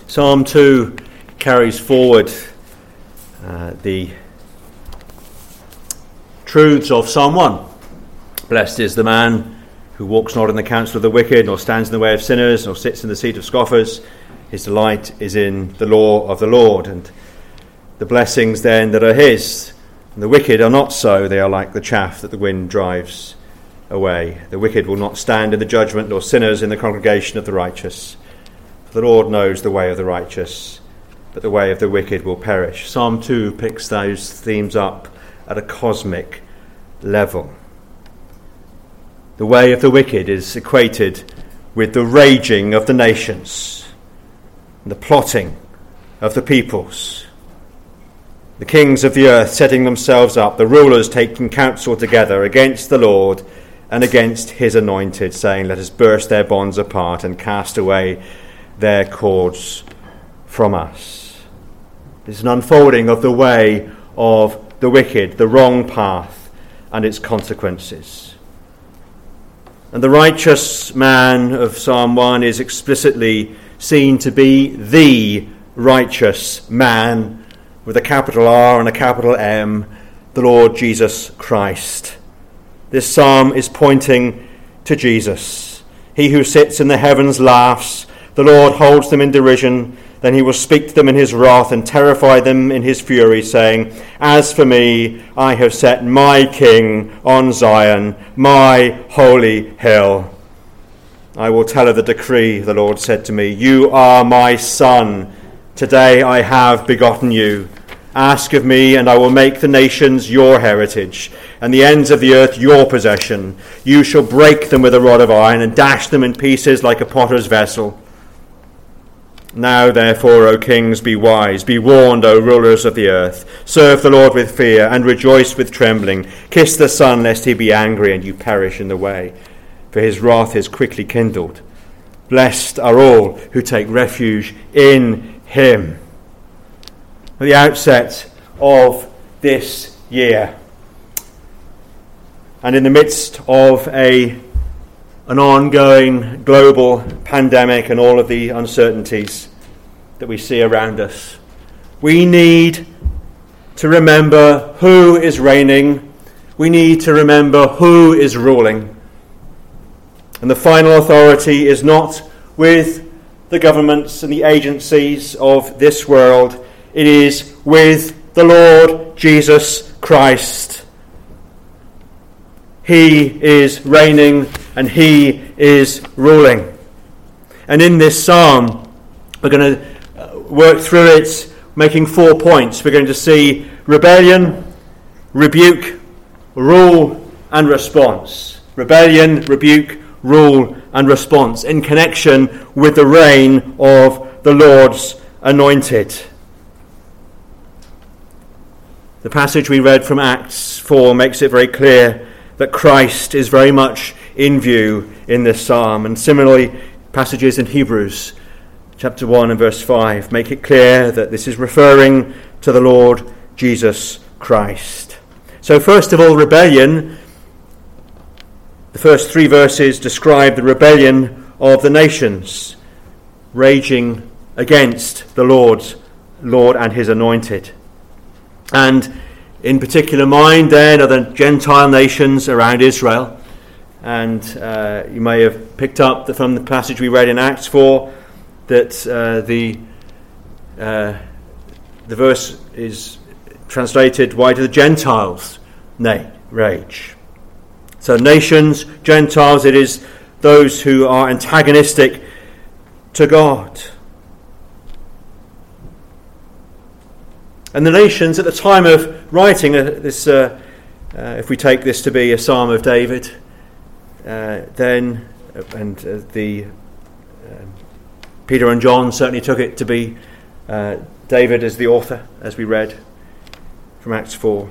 Psalm 2 carries forward the truths of Psalm 1. Blessed is the man who walks not in the counsel of the wicked, nor stands in the way of sinners, nor sits in the seat of scoffers. His delight is in the law of the Lord. And the blessings then that are his. And the wicked are not so. They are like the chaff that the wind drives away. The wicked will not stand in the judgment, nor sinners in the congregation of the righteous. For the Lord knows the way of the righteous, but the way of the wicked will perish. Psalm 2 picks those themes up at a cosmic level. The way of the wicked is equated with the raging of the nations, and the plotting of the peoples. The kings of the earth setting themselves up, the rulers taking counsel together against the Lord and against his anointed, saying, let us burst their bonds apart and cast away their cords from us. It's an unfolding of the way of the wicked, the wrong path, and its consequences. And the righteous man of Psalm 1 is explicitly seen to be the righteous man, with a capital R and a capital M, the Lord Jesus Christ. This psalm is pointing to Jesus. He who sits in the heavens laughs. The Lord holds them in derision. Then he will speak to them in his wrath and terrify them in his fury, saying, as for me, I have set my king on Zion, my holy hill. I will tell of the decree, the Lord said to me. You are my son. Today I have begotten you. Ask of me, and I will make the nations your heritage, and the ends of the earth your possession. You shall break them with a rod of iron, and dash them in pieces like a potter's vessel. Now, therefore, O kings, be wise. Be warned, O rulers of the earth. Serve the Lord with fear, and rejoice with trembling. Kiss the Son, lest he be angry, and you perish in the way. For his wrath is quickly kindled. Blessed are all who take refuge in him. At the outset of this year, and in the midst of an ongoing global pandemic and all of the uncertainties that we see around us, we need to remember who is reigning. We need to remember who is ruling. And the final authority is not with the governments and the agencies of this world. It is with the Lord Jesus Christ. He is reigning and he is ruling. And in this psalm, we're going to work through it, making 4 points. We're going to see rebellion, rebuke, rule, and response. Rebellion, rebuke, rule, and response in connection with the reign of the Lord's anointed. The passage we read from Acts 4 makes it very clear that Christ is very much in view in this psalm. And similarly, passages in Hebrews chapter 1 and verse 5 make it clear that this is referring to the Lord Jesus Christ. So first of all, rebellion. The first 3 verses describe the rebellion of the nations, raging against the Lord and his anointed. And in particular mind then are the Gentile nations around Israel. And you may have picked up from the passage we read in Acts 4 that the verse is translated, why do the Gentiles rage? So nations, Gentiles, it is those who are antagonistic to God. And the nations at the time of writing this, if we take this to be a Psalm of David, then Peter and John certainly took it to be David as the author, as we read from Acts 4.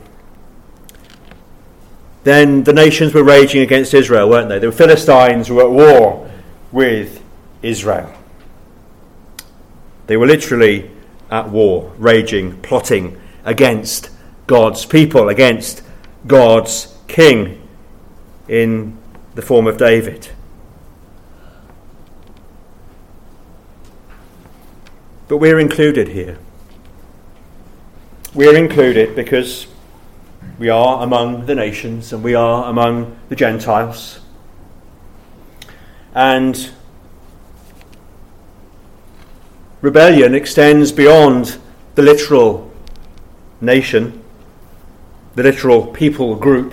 Then the nations were raging against Israel, weren't they? The Philistines were at war with Israel. They were literally at war, raging, plotting against God's people, against God's king in the form of David. But we're included here. We're included because we are among the nations and we are among the Gentiles. And rebellion extends beyond the literal nation, the literal people group.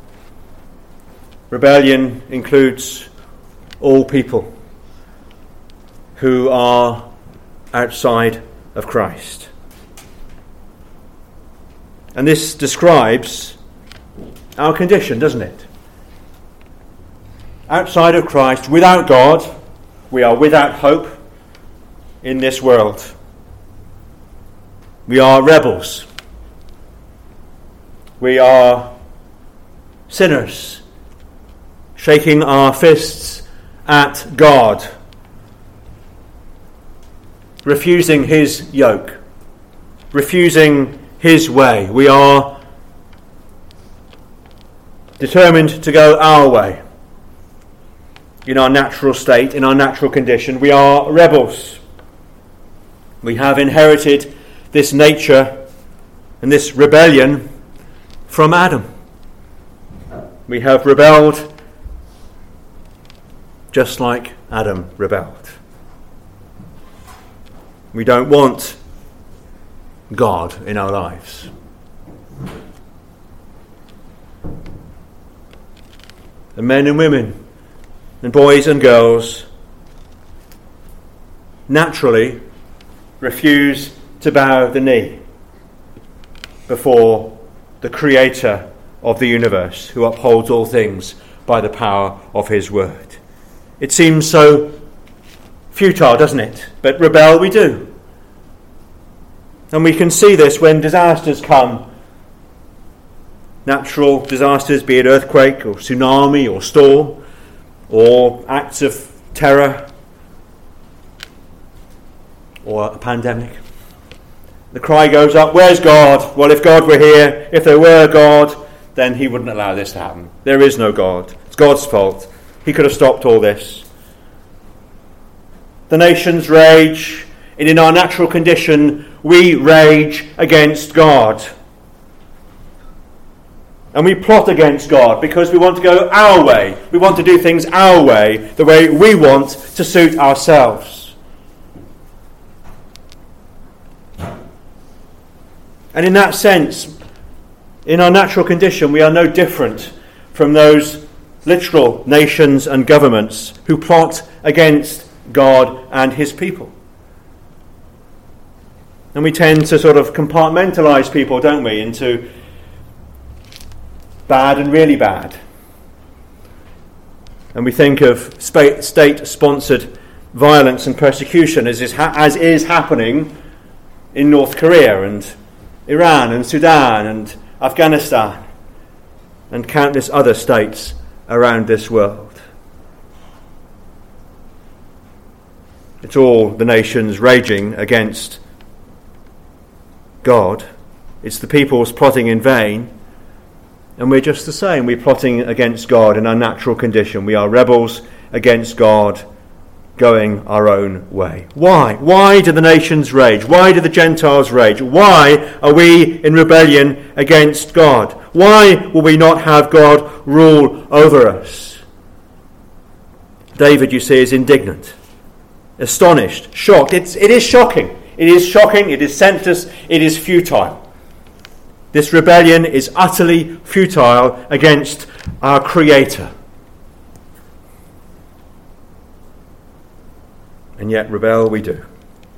Rebellion includes all people who are outside of Christ. And this describes our condition, doesn't it? Outside of Christ, without God, we are without hope in this world. We are rebels. We are sinners, shaking our fists at God, refusing his yoke, refusing his way. We are determined to go our way. In our natural state, in our natural condition, we are rebels. We have inherited this nature and this rebellion from Adam. We have rebelled just like Adam rebelled. We don't want God in our lives. The men and women and boys and girls naturally refuse to bow the knee before the Creator of the universe, who upholds all things by the power of his word. It seems so futile, doesn't it? But rebel we do. And we can see this when disasters come. Natural disasters, be it earthquake or tsunami or storm, or acts of terror, or a pandemic. The cry goes up, where's God? Well, if God were here, if there were God, then he wouldn't allow this to happen. There is no God. It's God's fault. He could have stopped all this. The nations rage, and in our natural condition, we rage against God. And we plot against God because we want to go our way. We want to do things our way, the way we want to suit ourselves. And in that sense, in our natural condition, we are no different from those literal nations and governments who plot against God and his people. And we tend to sort of compartmentalize people, don't we, into bad and really bad. And we think of state-sponsored violence and persecution as is happening in North Korea and Iran and Sudan and Afghanistan and countless other states around this world. It's all the nations raging against God. It's the people's plotting in vain. And we're just the same. We're plotting against God in our natural condition. We are rebels against God, going our own way. Why? Why do the nations rage? Why do the Gentiles rage? Why are we in rebellion against God? Why will we not have God rule over us? David, you see, is indignant, astonished, shocked. It is shocking. It is shocking. It is senseless. It is futile. This rebellion is utterly futile against our Creator. And yet rebel we do.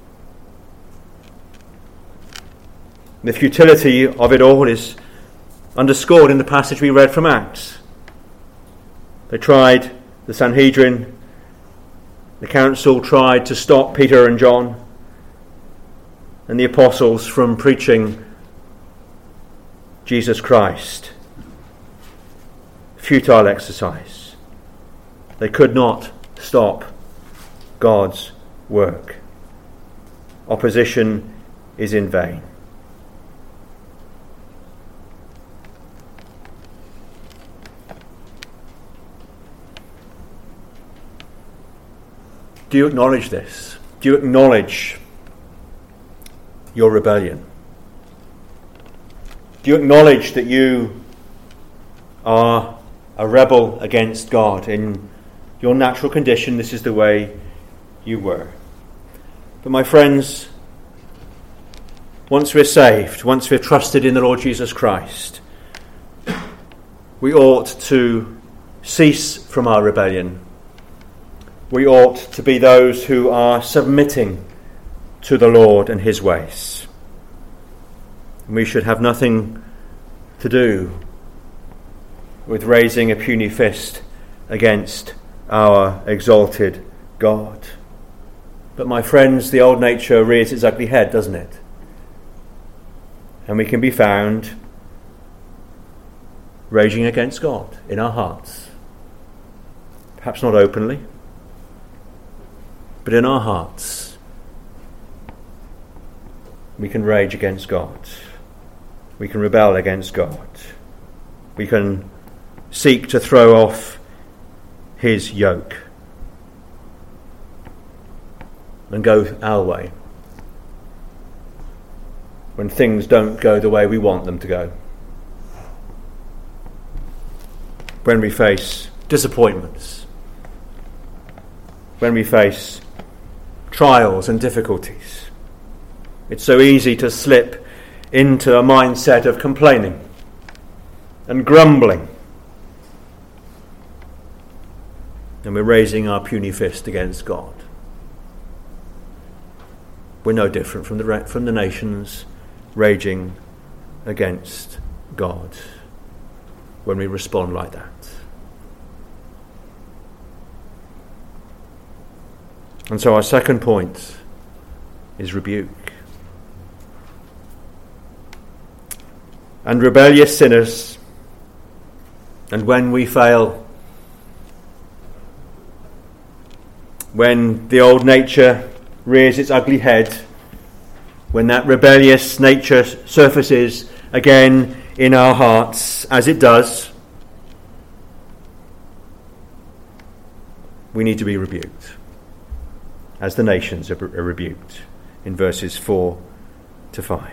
The futility of it all is underscored in the passage we read from Acts. They tried, the Sanhedrin, the council tried to stop Peter and John and the apostles from preaching Jesus Christ. Futile exercise. They could not stop God's work. Opposition is in vain. Do you acknowledge this? Do you acknowledge your rebellion? Do you acknowledge that you are a rebel against God? In your natural condition, this is the way you were. But my friends, once we're saved, once we're trusted in the Lord Jesus Christ, we ought to cease from our rebellion. We ought to be those who are submitting to the Lord and his ways. We should have nothing to do with raising a puny fist against our exalted God. But my friends, the old nature rears its ugly head, doesn't it? And we can be found raging against God in our hearts. Perhaps not openly, but in our hearts we can rage against God. We can rebel against God. We can seek to throw off his yoke and go our way when things don't go the way we want them to go. When we face disappointments, when we face trials and difficulties, it's so easy to slip into a mindset of complaining and grumbling. And we're raising our puny fist against God. We're no different from the nations raging against God when we respond like that. And so our second point is rebuke. And rebellious sinners, and when we fail, when the old nature rears its ugly head, when that rebellious nature surfaces again in our hearts, as it does, we need to be rebuked, as the nations are rebuked in verses 4 to 5.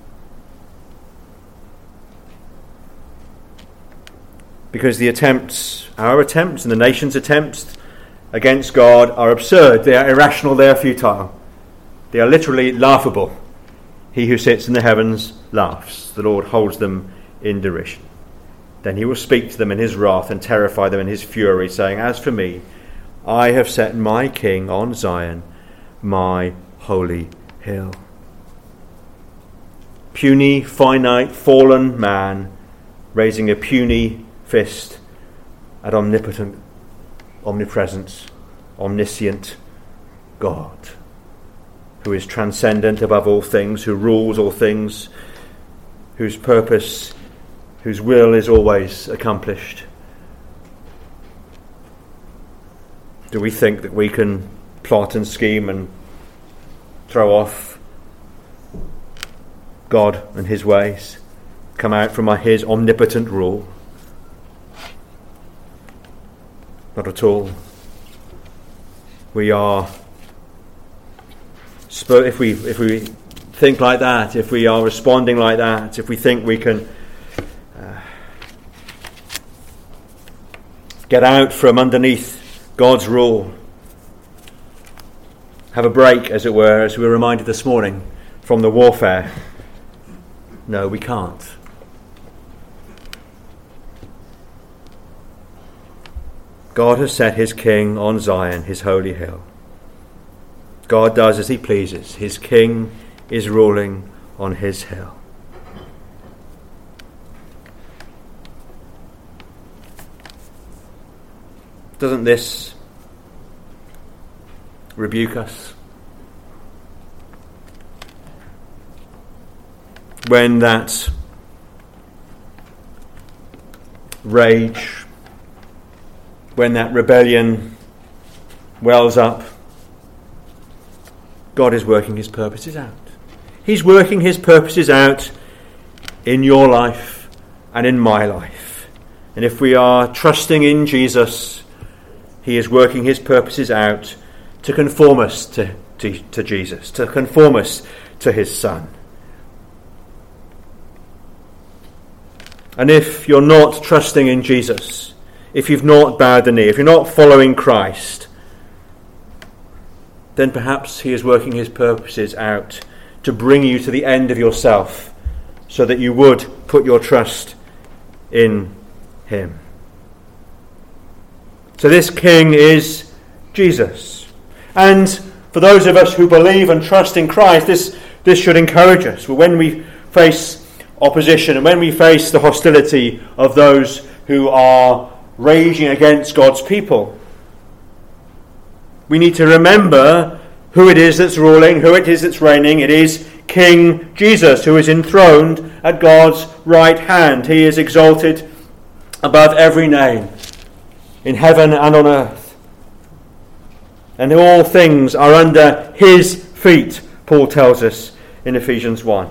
Because our attempts and the nation's attempts against God are absurd, they are irrational, they are futile. They are literally laughable. He who sits in the heavens laughs. The Lord holds them in derision. Then he will speak to them in his wrath and terrify them in his fury, saying, "As for me, I have set my king on Zion, my holy hill." Puny, finite, fallen man raising a puny fist at omnipotent, omnipresent, omniscient God, who is transcendent above all things, who rules all things, whose purpose, whose will is always accomplished. Do we think that we can plot and scheme and throw off God and his ways, come out from his omnipotent rule? Not at all. We are, if we think like that, if we are responding like that, if we think we can get out from underneath God's rule, have a break, as it were, as we were reminded this morning, from the warfare. No, we can't. God has set his king on Zion, his holy hill. God does as he pleases. His king is ruling on his hill. Doesn't this rebuke us? When that rage, when that rebellion wells up, God is working his purposes out. He's working his purposes out in your life and in my life. And if we are trusting in Jesus, he is working his purposes out to conform us to to Jesus, to conform us to his Son. And if you're not trusting in Jesus, if you've not bowed the knee, if you're not following Christ, then perhaps he is working his purposes out to bring you to the end of yourself so that you would put your trust in him. So this King is Jesus. And for those of us who believe and trust in Christ, this should encourage us. But when we face opposition and when we face the hostility of those who are raging against God's people, we need to remember who it is that's ruling, who it is that's reigning. It is King Jesus, who is enthroned at God's right hand. He is exalted above every name in heaven and on earth. And all things are under his feet, Paul tells us in Ephesians 1.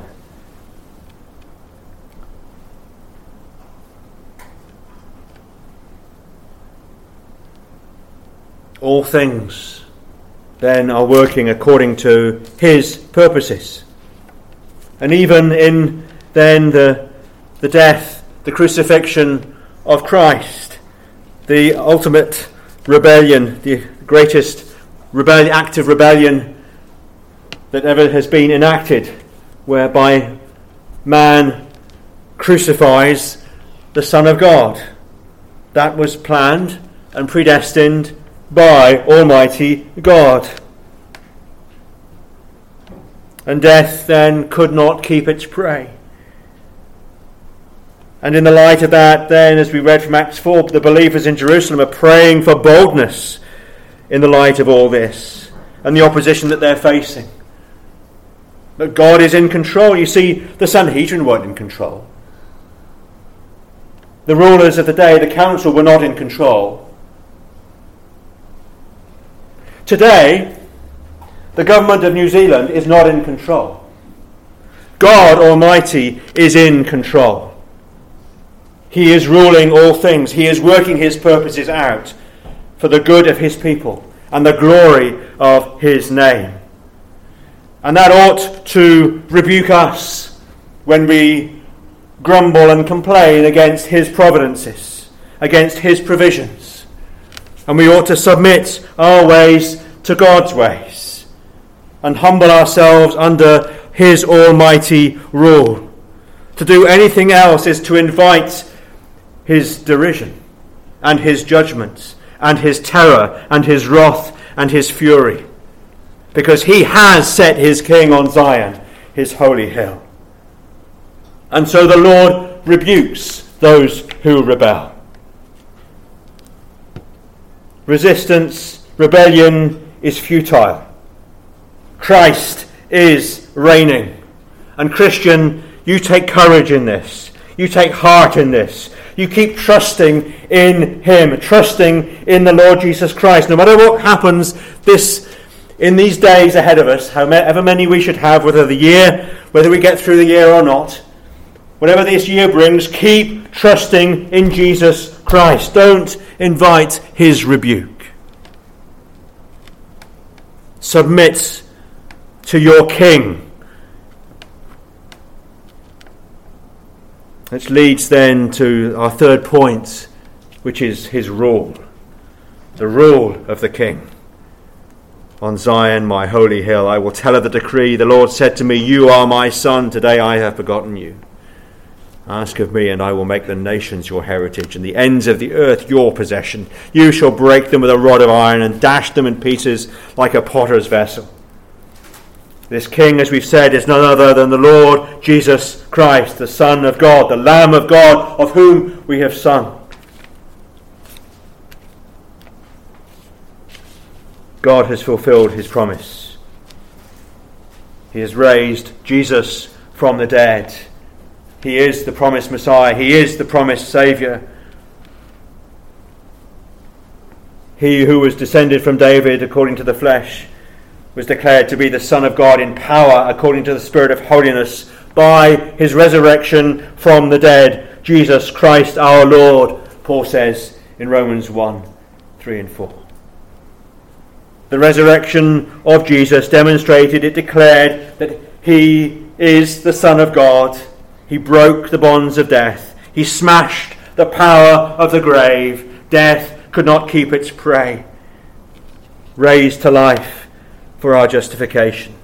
All things then are working according to his purposes. And even in then the death, the crucifixion of Christ, the ultimate rebellion, the greatest act of rebellion that ever has been enacted, whereby man crucifies the Son of God. That was planned and predestined by Almighty God. And death then could not keep its prey. And in the light of that, then, as we read from Acts 4, the believers in Jerusalem are praying for boldness in the light of all this and the opposition that they're facing. But God is in control. You see, the Sanhedrin weren't in control. The rulers of the day, the council, were not in control. Today, the government of New Zealand is not in control. God Almighty is in control. He is ruling all things. He is working his purposes out for the good of his people and the glory of his name. And that ought to rebuke us when we grumble and complain against his providences, against his provisions. And we ought to submit our ways to God's ways and humble ourselves under his almighty rule. To do anything else is to invite his derision and his judgments and his terror and his wrath and his fury, because he has set his king on Zion, his holy hill. And so the Lord rebukes those who rebel. Resistance, rebellion is futile. Christ is reigning. And Christian, you take courage in this. You take heart in this. You keep trusting in him, trusting in the Lord Jesus Christ. No matter what happens in these days ahead of us, however many we should have, whether we get through the year or not, whatever this year brings, keep trusting in Jesus Christ. Don't invite his rebuke. Submit to your King. Which leads then to our third point, which is his rule. The rule of the King. On Zion, my holy hill, I will tell of the decree. The Lord said to me, you are my son, today I have begotten you. Ask of me, and I will make the nations your heritage, and the ends of the earth your possession. You shall break them with a rod of iron, and dash them in pieces like a potter's vessel. This King, as we've said, is none other than the Lord Jesus Christ, the Son of God, the Lamb of God, of whom we have sung. God has fulfilled his promise. He has raised Jesus from the dead. He is the promised Messiah. He is the promised Saviour. He who was descended from David according to the flesh was declared to be the Son of God in power according to the Spirit of holiness by his resurrection from the dead, Jesus Christ our Lord, Paul says in Romans 1, 3 and 4. The resurrection of Jesus demonstrated, it declared that he is the Son of God. He broke the bonds of death. He smashed the power of the grave. Death could not keep its prey. Raised to life for our justification.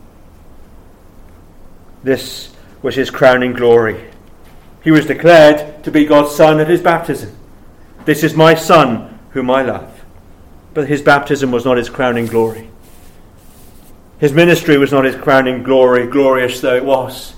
This was his crowning glory. He was declared to be God's Son at his baptism. This is my Son whom I love. But his baptism was not his crowning glory. His ministry was not his crowning glory, glorious though it was.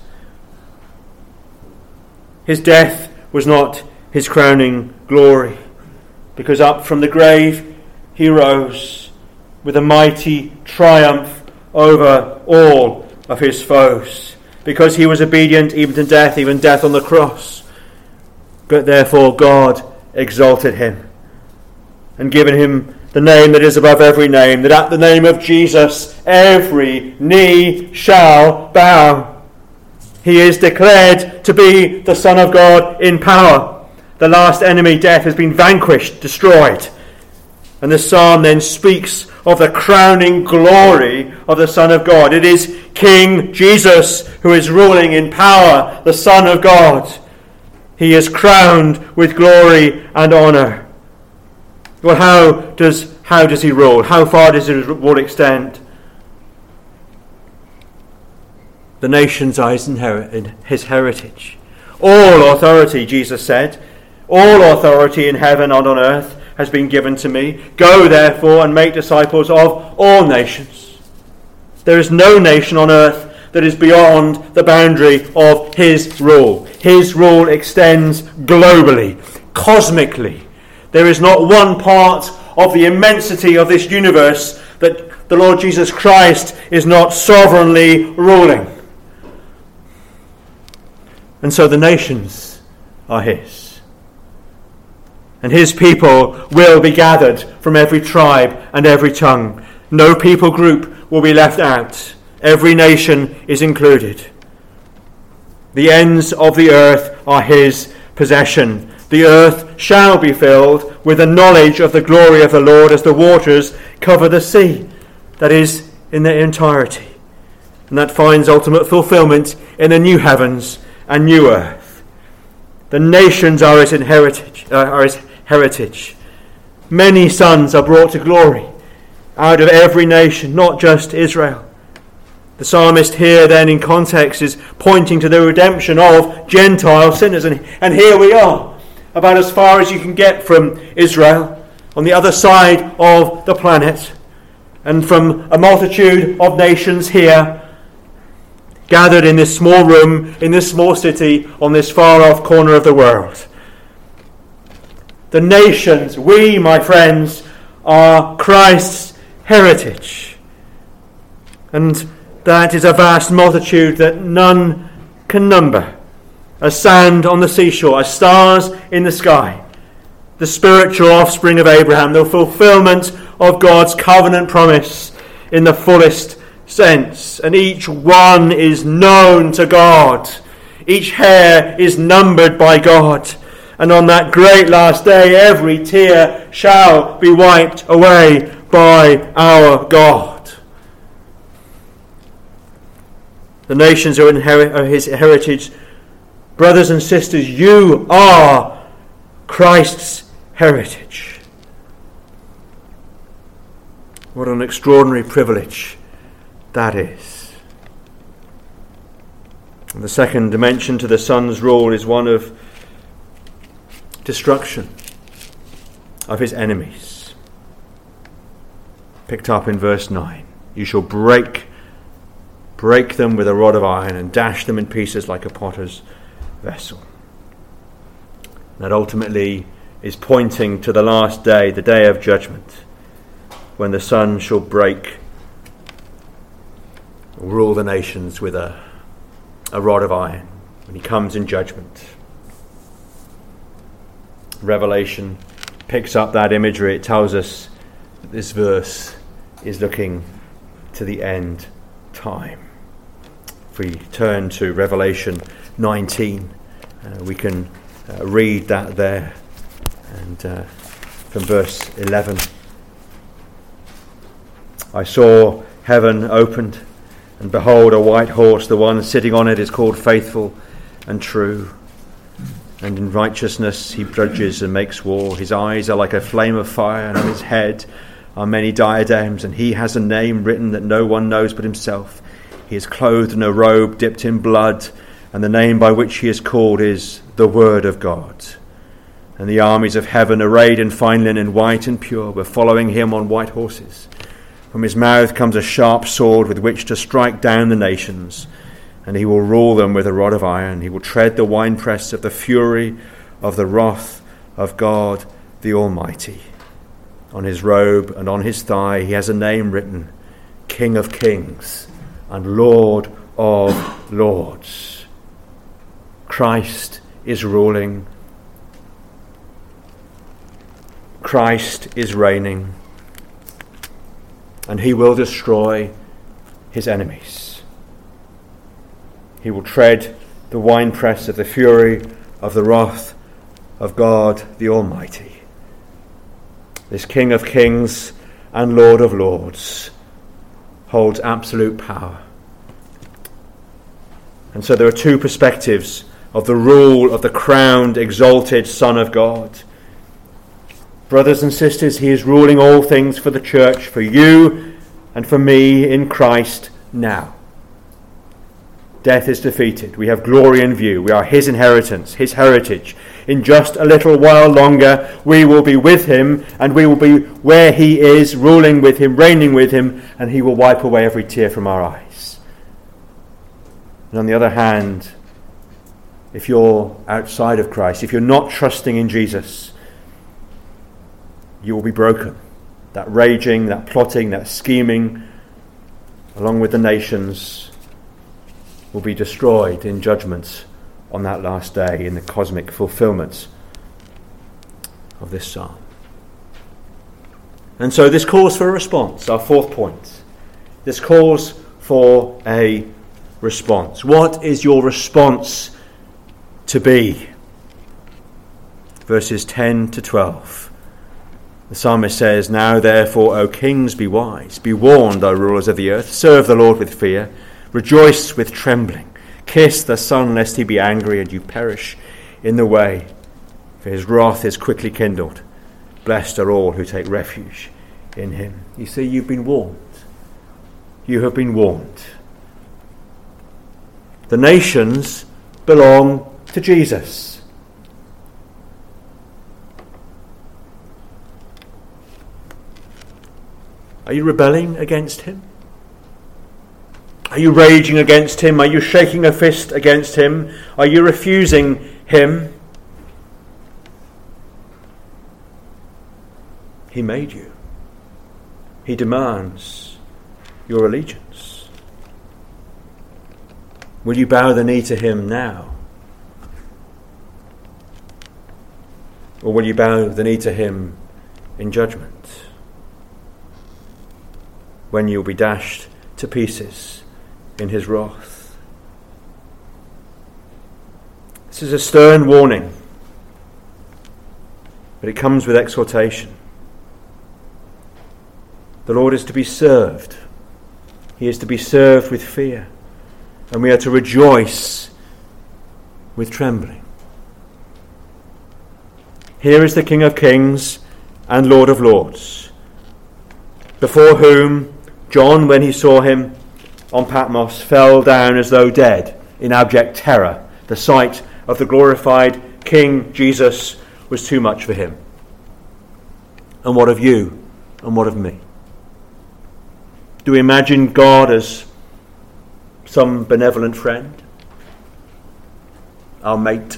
His death was not his crowning glory, because up from the grave he rose with a mighty triumph over all of his foes, because he was obedient even to death, even death on the cross. But therefore God exalted him and given him the name that is above every name, that at the name of Jesus every knee shall bow. He is declared to be the Son of God in power. The last enemy, death, has been vanquished, destroyed. And the psalm then speaks of the crowning glory of the Son of God. It is King Jesus who is ruling in power, the Son of God. He is crowned with glory and honour. Well, how does he rule? How far does his rule extend? The nations are his heritage. All authority, Jesus said, all authority in heaven and on earth has been given to me. Go, therefore, and make disciples of all nations. There is no nation on earth that is beyond the boundary of his rule. His rule extends globally, cosmically. There is not one part of the immensity of this universe that the Lord Jesus Christ is not sovereignly ruling. And so the nations are his. And his people will be gathered from every tribe and every tongue. No people group will be left out. Every nation is included. The ends of the earth are his possession. The earth shall be filled with the knowledge of the glory of the Lord as the waters cover the sea. That is, in their entirety. And that finds ultimate fulfillment in the new heavens and new earth. The nations are his heritage. Many sons are brought to glory out of every nation, not just Israel. The psalmist here then in context is pointing to the redemption of Gentile sinners. And here we are, about as far as you can get from Israel, on the other side of the planet, and from a multitude of nations here, gathered in this small room, in this small city, on this far-off corner of the world. The nations, we, my friends, are Christ's heritage. And that is a vast multitude that none can number. As sand on the seashore, as stars in the sky. The spiritual offspring of Abraham, the fulfillment of God's covenant promise in the fullest sense. And each one is known to God. Each hair is numbered by God. And on that great last day, every tear shall be wiped away by our God. The nations are his heritage. Brothers and sisters, you are Christ's heritage. What an extraordinary privilege that is. And the second dimension to the Son's rule is one of destruction of his enemies. Picked up in verse 9. You shall break them with a rod of iron and dash them in pieces like a potter's vessel. That ultimately is pointing to the last day, the day of judgment, when the Son shall rule the nations with a rod of iron, when he comes in judgment. Revelation picks up that imagery. It tells us that this verse is looking to the end time. If we turn to Revelation 19, we can read that there, and from verse 11. I saw heaven opened, and behold, a white horse. The one sitting on it is called Faithful and True. And in righteousness he judges and makes war. His eyes are like a flame of fire, and on his head are many diadems. And he has a name written that no one knows but himself. He is clothed in a robe dipped in blood, and the name by which he is called is the Word of God. And the armies of heaven, arrayed in fine linen, white and pure, were following him on white horses. From his mouth comes a sharp sword with which to strike down the nations, and he will rule them with a rod of iron. He will tread the winepress of the fury of the wrath of God the Almighty. On his robe and on his thigh he has a name written, King of Kings and Lord of Lords. Christ is ruling. Christ is reigning, and he will destroy his enemies. He will tread the winepress of the fury of the wrath of God the Almighty. This King of Kings and Lord of Lords holds absolute power. And so there are two perspectives of the rule of the crowned, exalted Son of God. Brothers and sisters, he is ruling all things for the church, for you and for me in Christ now. Death is defeated. We have glory in view. We are his inheritance, his heritage. In just a little while longer, we will be with him, and we will be where he is, ruling with him, reigning with him, and he will wipe away every tear from our eyes. And on the other hand, if you're outside of Christ, if you're not trusting in Jesus, you will be broken. That raging, that plotting, that scheming, along with the nations, will be destroyed in judgment on that last day, in the cosmic fulfillment of this psalm. And so this calls for a response, our fourth point. This calls for a response. What is your response to be? Verses 10 to 12. The psalmist says, Now therefore, O kings, be wise. Be warned, O rulers of the earth. Serve the Lord with fear. Rejoice with trembling. Kiss the Son, lest he be angry and you perish in the way, for his wrath is quickly kindled. Blessed are all who take refuge in him. You see, you've been warned. You have been warned. The nations belong to Jesus. Are you rebelling against him? Are you raging against him? Are you shaking a fist against him? Are you refusing him? He made you. He demands your allegiance. Will you bow the knee to him now? Or will you bow the knee to him in judgment, when you'll be dashed to pieces in his wrath? This is a stern warning, but it comes with exhortation. The Lord is to be served. He is to be served with fear, and we are to rejoice with trembling. Here is the King of Kings and Lord of Lords, before whom John, when he saw him on Patmos, fell down as though dead in abject terror. The sight of the glorified King Jesus was too much for him. And what of you? And what of me? Do we imagine God as some benevolent friend? Our mate?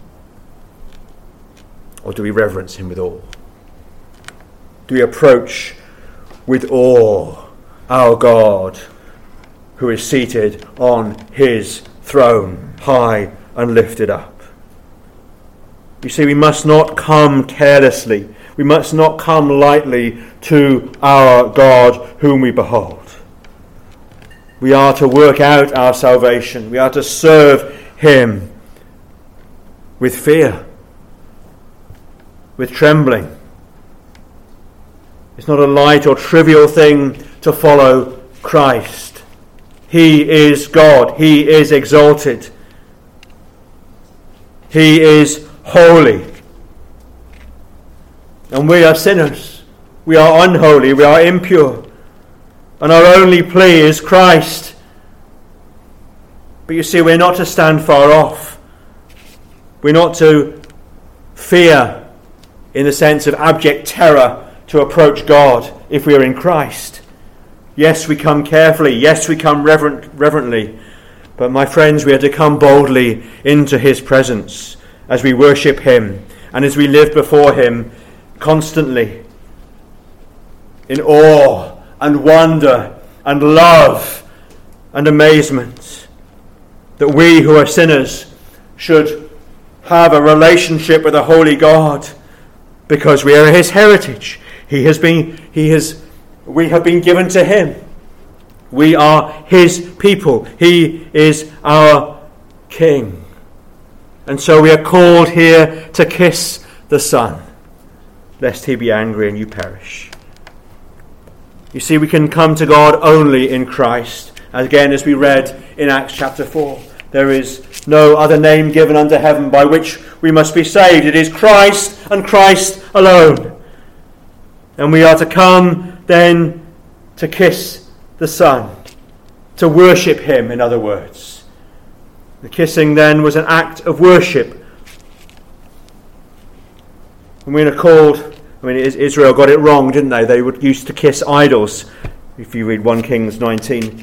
Or do we reverence him with awe? Do we approach with awe our God, who is seated on his throne, high and lifted up? You see, we must not come carelessly. We must not come lightly to our God, whom we behold. We are to work out our salvation. We are to serve him with fear, with trembling. It's not a light or trivial thing to to follow Christ. He is God. He is exalted. He is holy. And we are sinners. We are unholy. We are impure. And our only plea is Christ. But you see, we're not to stand far off. We're not to fear, in the sense of abject terror, to approach God if we are in Christ. Yes, we come carefully. Yes, we come reverently. But my friends, we are to come boldly into his presence as we worship him and as we live before him constantly in awe and wonder and love and amazement. That we who are sinners should have a relationship with a holy God because we are his heritage. We have been given to him. We are his people. He is our King. And so we are called here to kiss the Son, lest he be angry and you perish. You see, we can come to God only in Christ. Again, as we read in Acts chapter 4, there is no other name given under heaven by which we must be saved. It is Christ and Christ alone. And we are to come then to kiss the Son, to worship him, in other words. The kissing then was an act of worship. And we are called, Israel got it wrong, didn't they? They used to kiss idols. If you read 1 Kings 19.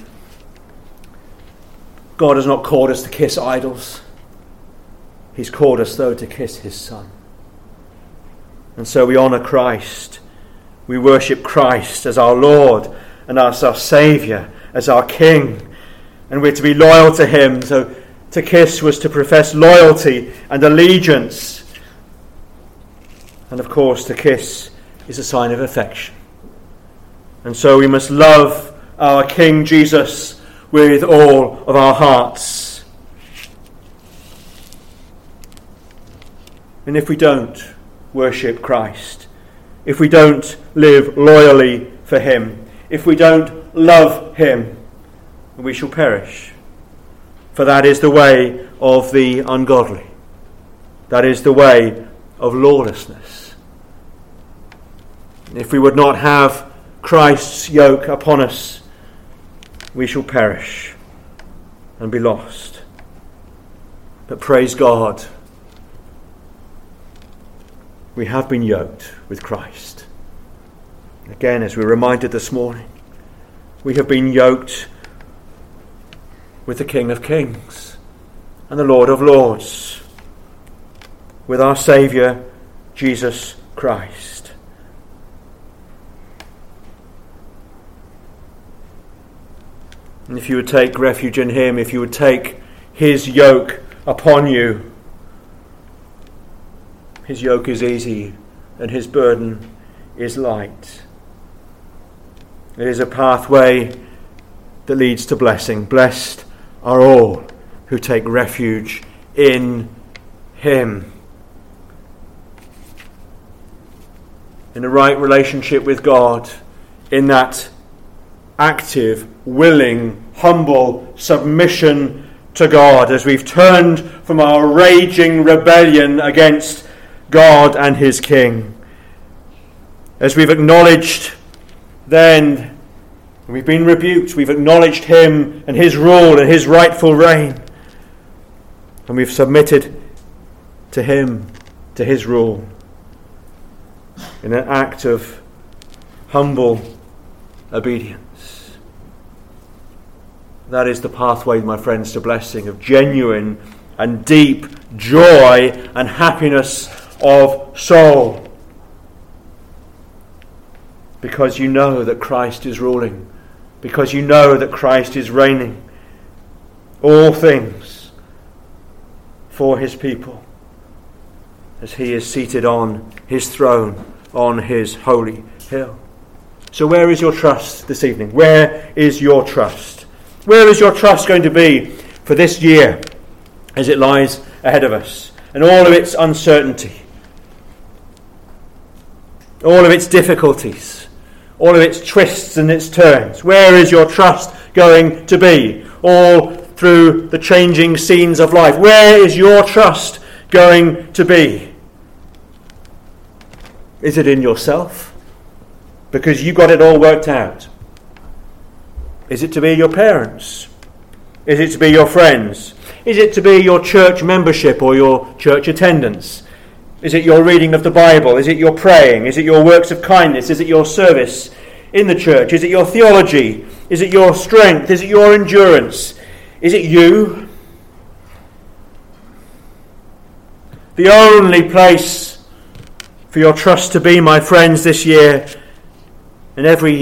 God has not called us to kiss idols. He's called us, though, to kiss his Son. And so we honour Christ. We worship Christ as our Lord and as our Saviour, as our King. And we're to be loyal to him. So to kiss was to profess loyalty and allegiance. And of course, to kiss is a sign of affection. And so we must love our King Jesus with all of our hearts. And if we don't worship Christ, if we don't live loyally for him, if we don't love him, we shall perish. For that is the way of the ungodly. That is the way of lawlessness. If we would not have Christ's yoke upon us, we shall perish and be lost. But praise God, we have been yoked with Christ. Again, as we're reminded this morning, we have been yoked with the King of Kings and the Lord of Lords, with our Saviour, Jesus Christ. And if you would take refuge in him, if you would take his yoke upon you, his yoke is easy and his burden is light. It is a pathway that leads to blessing. Blessed are all who take refuge in him. In a right relationship with God, in that active, willing, humble submission to God, as we've turned from our raging rebellion against God and his King. As we've acknowledged then, we've been rebuked, we've acknowledged him and his rule and his rightful reign. And we've submitted to him, to his rule, in an act of humble obedience. That is the pathway, my friends, to blessing, of genuine and deep joy and happiness of soul. Because you know that Christ is ruling. Because you know that Christ is reigning all things for his people, as he is seated on his throne, on his holy hill. So where is your trust this evening? Where is your trust? Where is your trust going to be for this year as it lies ahead of us, and all of its uncertainty, all of its difficulties, all of its twists and its turns? Where is your trust going to be all through the changing scenes of life? Where is your trust going to be? Is it in yourself? Because you got it all worked out. Is it to be your parents? Is it to be your friends? Is it to be your church membership or your church attendance? Is it your reading of the Bible? Is it your praying? Is it your works of kindness? Is it your service in the church? Is it your theology? Is it your strength? Is it your endurance? Is it you? The only place for your trust to be, my friends, this year and every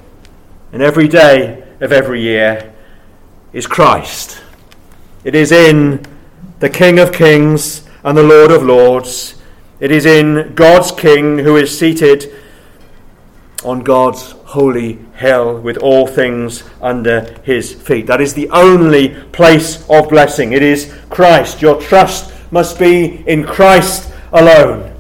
day of every year is Christ. It is in the King of Kings and the Lord of Lords. It is in God's King who is seated on God's holy hill with all things under his feet. That is the only place of blessing. It is Christ. Your trust must be in Christ alone.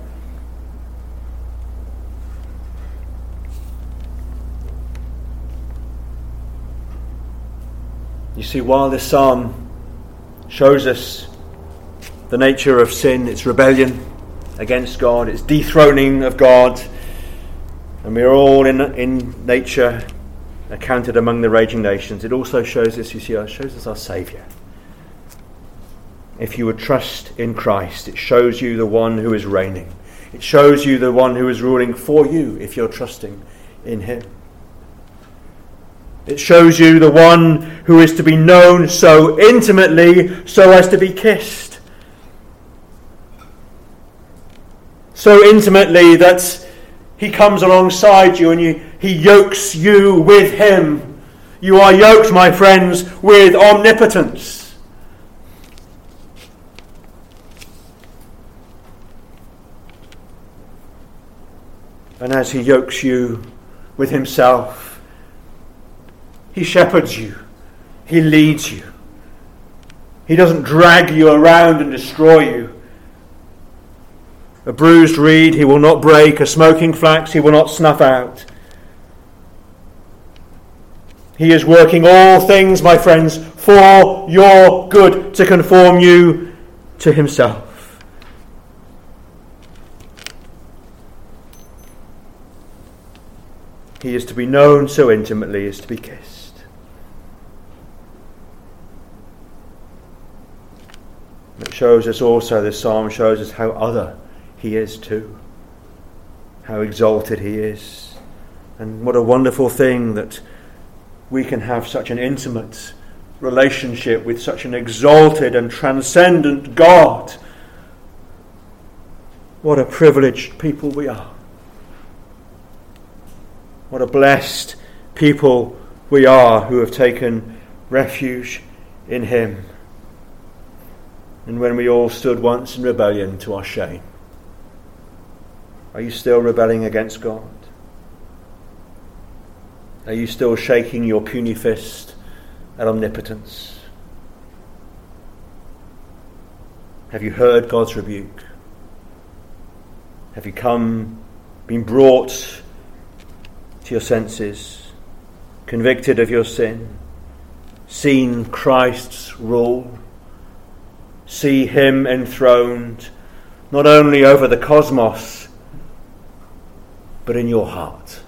You see, while this psalm shows us the nature of sin, its rebellion against God, its dethroning of God, and we are all in nature accounted among the raging nations, it also shows us, you see, it shows us our Saviour. If you would trust in Christ, it shows you the one who is reigning. It shows you the one who is ruling for you if you're trusting in him. It shows you the one who is to be known so intimately so as to be kissed. So intimately that he comes alongside you and he yokes you with him. You are yoked, my friends, with omnipotence. And as he yokes you with himself, he shepherds you. He leads you. He doesn't drag you around and destroy you. A bruised reed he will not break. A smoking flax he will not snuff out. He is working all things, my friends, for your good, to conform you to himself. He is to be known so intimately as to be kissed. It shows us also, this psalm shows us how other he is too. How exalted he is. And what a wonderful thing that we can have such an intimate relationship with such an exalted and transcendent God. What a privileged people we are. What a blessed people we are who have taken refuge in him. And when we all stood once in rebellion to our shame, are you still rebelling against God? Are you still shaking your puny fist at omnipotence? Have you heard God's rebuke? Have you been brought to your senses, convicted of your sin, seen Christ's rule, see him enthroned not only over the cosmos but in your heart?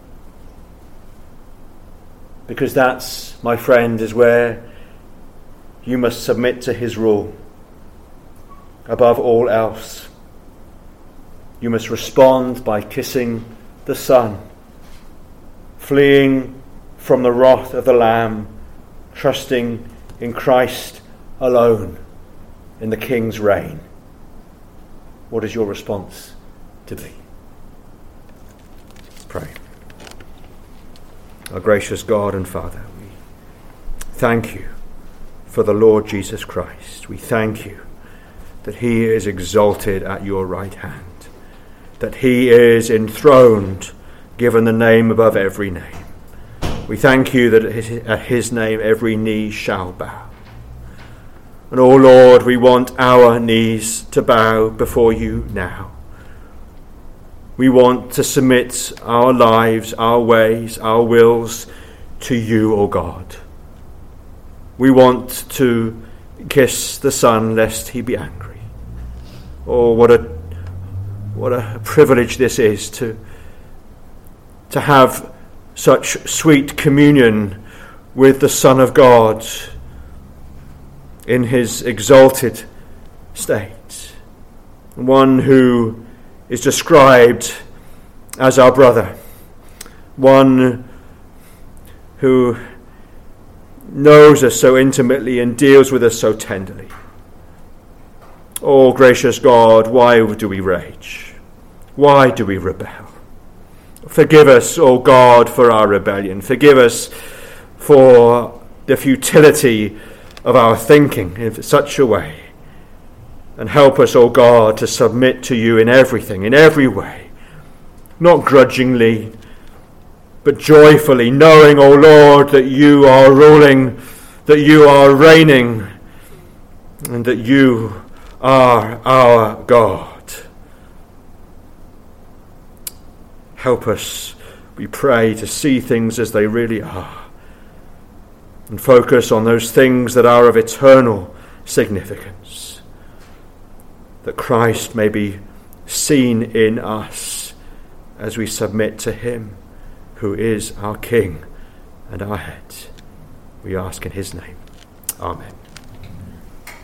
Because that's, my friend, is where you must submit to his rule above all else. You must respond by kissing the Son, fleeing from the wrath of the Lamb, trusting in Christ alone, in the King's reign. What is your response to be? Pray. Our gracious God and Father, we thank you for the Lord Jesus Christ. We thank you that he is exalted at your right hand, that he is enthroned, given the name above every name. We thank you that at his name every knee shall bow. And oh Lord, we want our knees to bow before you now. We want to submit our lives, our ways, our wills to you, O God. We want to kiss the Son lest he be angry. Oh, what a privilege this is to have such sweet communion with the Son of God in his exalted state. One who is described as our brother. One who knows us so intimately and deals with us so tenderly. Oh, gracious God, why do we rage? Why do we rebel? Forgive us, O God, for our rebellion. Forgive us for the futility of our thinking in such a way. And help us, O God, to submit to you in everything, in every way. Not grudgingly, but joyfully, knowing, O Lord, that you are ruling, that you are reigning, and that you are our God. Help us, we pray, to see things as they really are and focus on those things that are of eternal significance, that Christ may be seen in us as we submit to him who is our King and our head. We ask in his name. Amen.